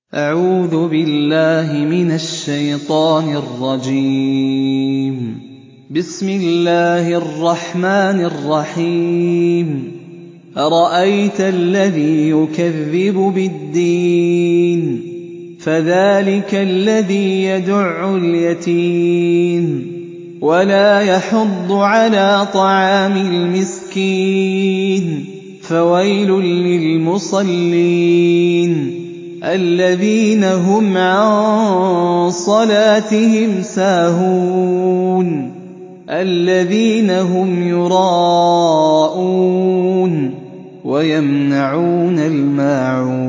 أعوذ بالله من الشيطان الرجيم. بسم الله الرحمن الرحيم. أرأيت الذي يكذب بالدين فذلك الذي يدع اليتيم ولا يحض على طعام المسكين فويل للمصلين الذين هم عن صلاتهم ساهون الذين هم يراءون ويمنعون الماعون